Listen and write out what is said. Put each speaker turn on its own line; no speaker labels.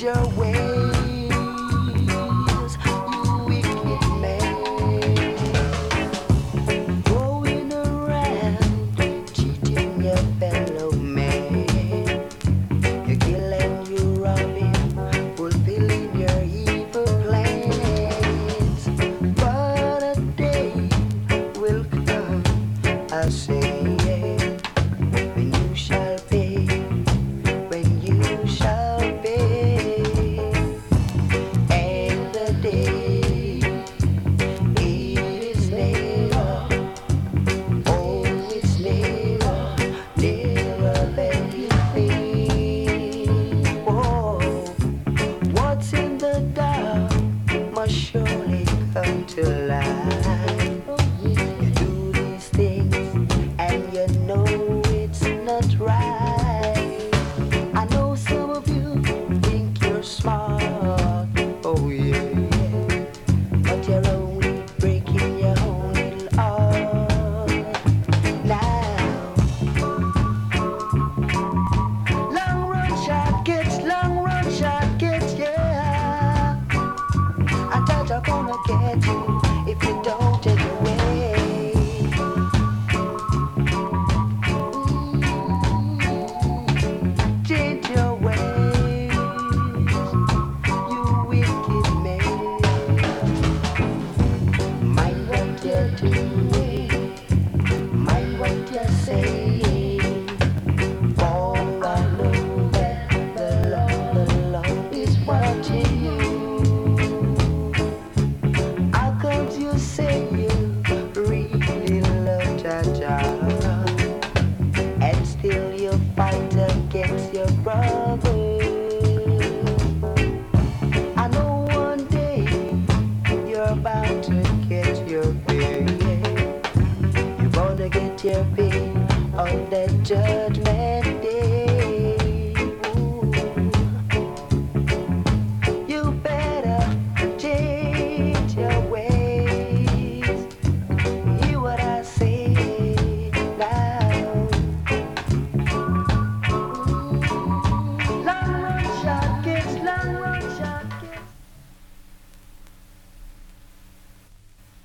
your ways, you wicked man. Going around, cheating your fellow man. You're killing, you're robbing, fulfilling your evil plans. But a day will come, I say, when you shall pay, when you shall pay. And the day it is nearer, oh, it's nearer, nearer than you think. Whoa, what's in the dark must surely come to light. You do these things and you know it's not right. I know some of you think you're smart, oh yeah, but you're only breaking your own little heart. Now, long run shot gets, yeah. I thought you're gonna get you if you don't take away. Change your ways, you wicked man. Mind what you're doing, mind what you're saying. For I know that the Lord is watching you. How comes you say you really love Jah, and still you fight against your brother? I know one day you're about to get your pay. You're gonna get your pay on that judge.